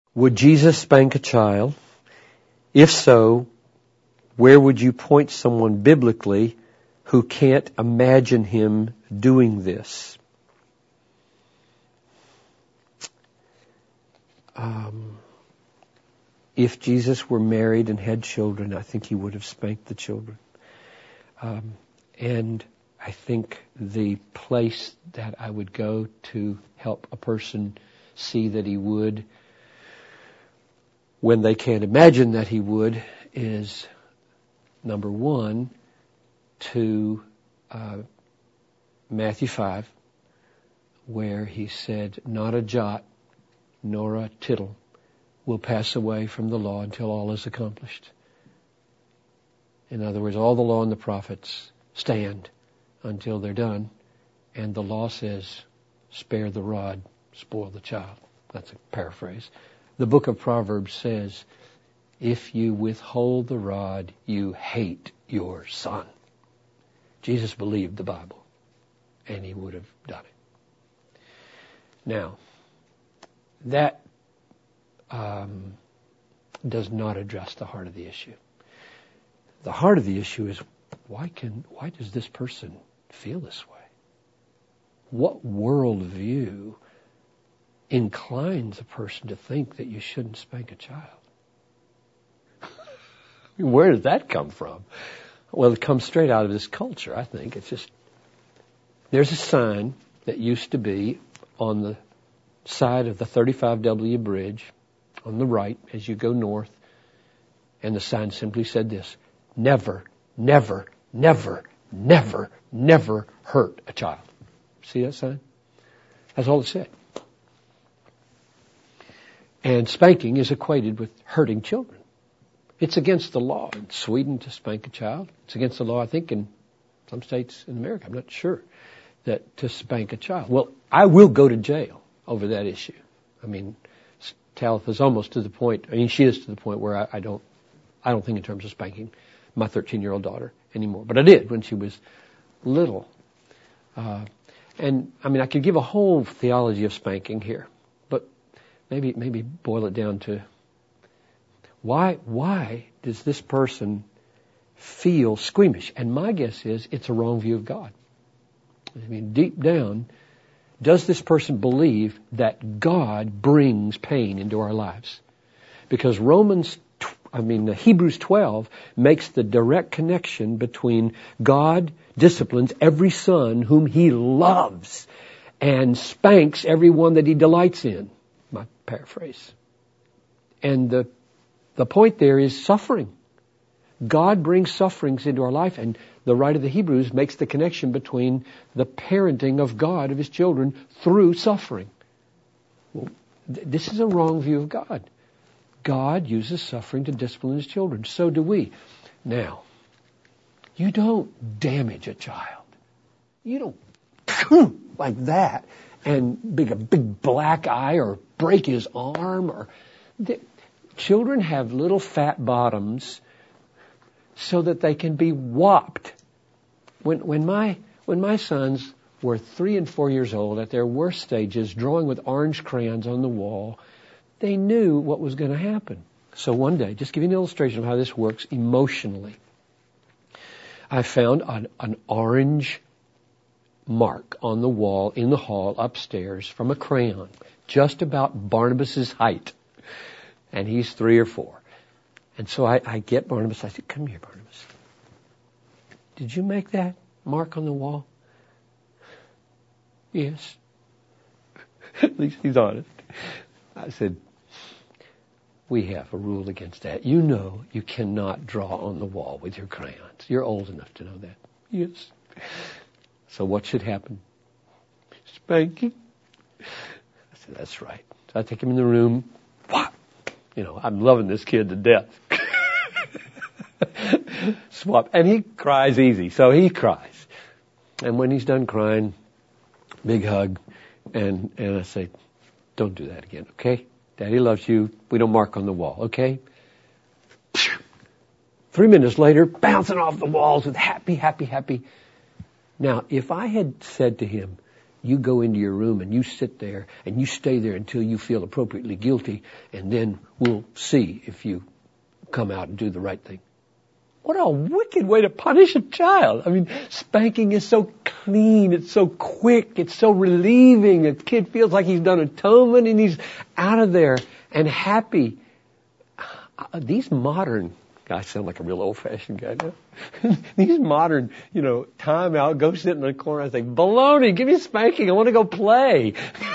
Would Jesus spank a child? If so, where would you point someone biblically who can't imagine him doing this? If Jesus were married and had children, I think he would have spanked the children. And I think the place that I would go to help a person see that he would, when they can't imagine that he would, is number one, to Matthew 5, where he said, not a jot nor a tittle will pass away from the law until all is accomplished. In other words, all the law and the prophets stand until they're done, and the law says, spare the rod, spoil the child. That's a paraphrase. The book of Proverbs says, if you withhold the rod, you hate your son. Jesus believed the Bible, and he would have done it. Now, that does not address the heart of the issue. The heart of the issue is, why does this person feel this way? What worldview inclines a person to think that you shouldn't spank a child? Where does that come from? Well, it comes straight out of this culture, I think. It's just, there's a sign that used to be on the side of the 35W bridge on the right as you go north, and the sign simply said this: never, never, never, never, never hurt a child. See that sign? That's all it said. And spanking is equated with hurting children. It's against the law in Sweden to spank a child. It's against the law, I think, in some states in America. I'm not sure that to spank a child. Well, I will go to jail over that issue. I mean, Talitha's almost to the point. I mean, she is to the point where I don't think in terms of spanking my 13-year-old daughter anymore. But I did when she was little. And I mean, I could give a whole theology of spanking here, but maybe boil it down to why does this person feel squeamish? And my guess is it's a wrong view of God. I mean, deep down, does this person believe that God brings pain into our lives? Because Hebrews 12 makes the direct connection between God disciplines every son whom he loves and spanks everyone that he delights in. My paraphrase. And the point there is suffering. God brings sufferings into our life, and the writer of the Hebrews makes the connection between the parenting of God of his children through suffering. Well, this is a wrong view of God. God uses suffering to discipline his children. So do we. Now, you don't damage a child. You don't like that and make a big black eye or break his arm. Children have little fat bottoms so that they can be whopped. When my sons were 3 and 4 years old, at their worst stages, drawing with orange crayons on the wall, they knew what was going to happen. So one day, just give you an illustration of how this works emotionally. I found an orange mark on the wall in the hall upstairs from a crayon, just about Barnabas's height. And he's 3 or 4. And so I get Barnabas. I said, come here, Barnabas. Did you make that mark on the wall? Yes. At least he's honest. I said, we have a rule against that. You know you cannot draw on the wall with your crayons. You're old enough to know that. Yes. So what should happen? Spanking. I said, that's right. So I take him in the room. What? I'm loving this kid to death. Swap. And he cries easy. So he cries. And when he's done crying, big hug. And I say, don't do that again, okay? Daddy loves you. We don't mark on the wall, okay? 3 minutes later, bouncing off the walls with happy, happy, happy. Now, if I had said to him, You go into your room and you sit there and you stay there until you feel appropriately guilty, and then we'll see if you come out and do the right thing. What a wicked way to punish a child. I mean, spanking is so clean, it's so quick, it's so relieving. A kid feels like he's done atonement and he's out of there and happy. These modern, I sound like a real old-fashioned guy now. These modern, time out, go sit in the corner and say, baloney, give me a spanking, I want to go play.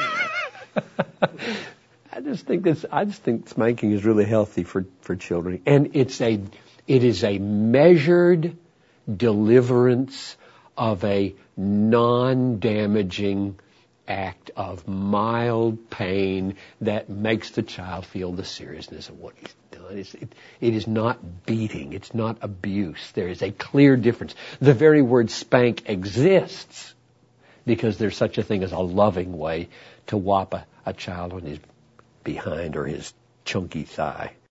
I just think spanking is really healthy for children. And it is a measured deliverance of a non-damaging act of mild pain that makes the child feel the seriousness of what he's done. It is not beating. It's not abuse. There is a clear difference. The very word spank exists because there's such a thing as a loving way to whop a child on his behind or his chunky thigh.